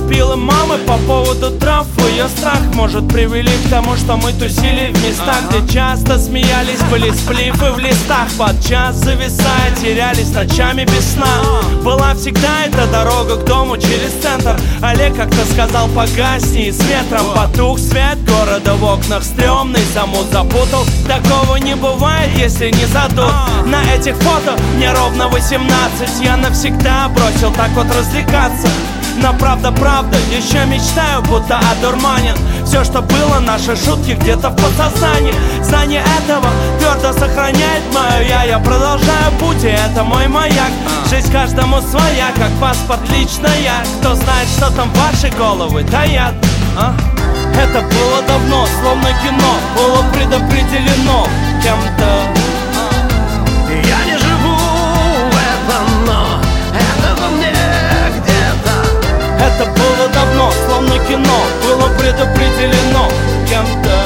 пил и мамы по поводу трав. Ее страх может привели к тому, что мы тусили в местах, где часто смеялись, были сплифы в листах. Подчас зависая, терялись ночами без сна. Была всегда эта дорога к дому через центр. Олег как-то сказал: погасни, и с ветром потух свет города в окнах. Стрёмный замут запутал. Такого не бывает, если не задут. На этих фото мне ровно 18. Я навсегда бросил так вот развлекаться. Но правда, еще мечтаю, будто одурманен. Все, что было, наши шутки где-то в подсознании. Знание этого твердо сохраняет мое я продолжаю путь, и это мой маяк. Жизнь каждому своя, как паспорт лично я. Кто знает, что там ваши головы таят. Это было давно, словно кино. Было предопределено кем-то. Я не живу в этом, но это во мне где-то. Это было давно, словно кино. Было предопределено кем-то.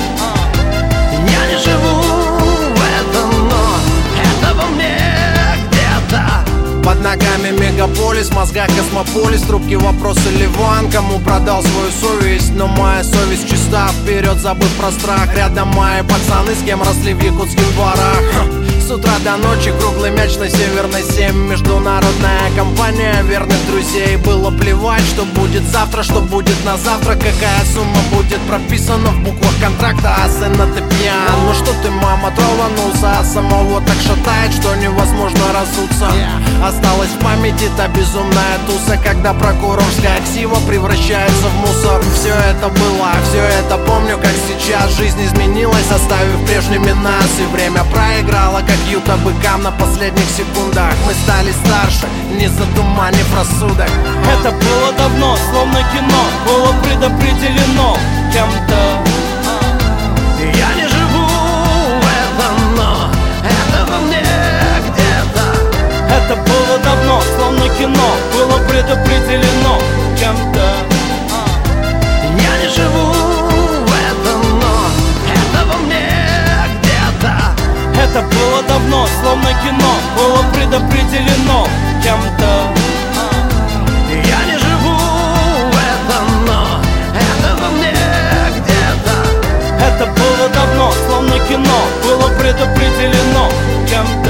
Я не живу в этом, но это во мне где-то. Под ногами мегаполис, в мозгах космополис. Трубки, вопросы, Ливан, кому продал свою совесть. Но моя совесть чиста, вперед забыв про страх. Рядом мои пацаны, с кем росли в якутских дворах. С утра до ночи круглый мяч на Северной 7. Международная компания верных друзей. Было плевать, что будет завтра, что будет на завтра. Какая сумма будет прописана в буквах контракта. А сына ты пьян, ну что ты, мама, траванулся. А самого так шатает, что невозможно разуться. Осталась в памяти та безумная туса, когда прокурорская ксива превращается в мусор. Все это было, все это помню, как сейчас. Жизнь изменилась, оставив прежними нас. И время проиграло, как юта быкам на последних секундах. Мы стали старше, не затуманив рассудок. Это было давно, словно кино. Было предопределено кем-то. Я не живу в этом, но это во мне где-то. Это было давно, словно кино. Было предопределено кем-то. Я не живу в этом, но это во мне где-то. Это было давно, словно кино. Было предопределено кем-то. Я не живу в этом, но это во мне где-то. Это было давно, словно кино. Было предопределено кем-то.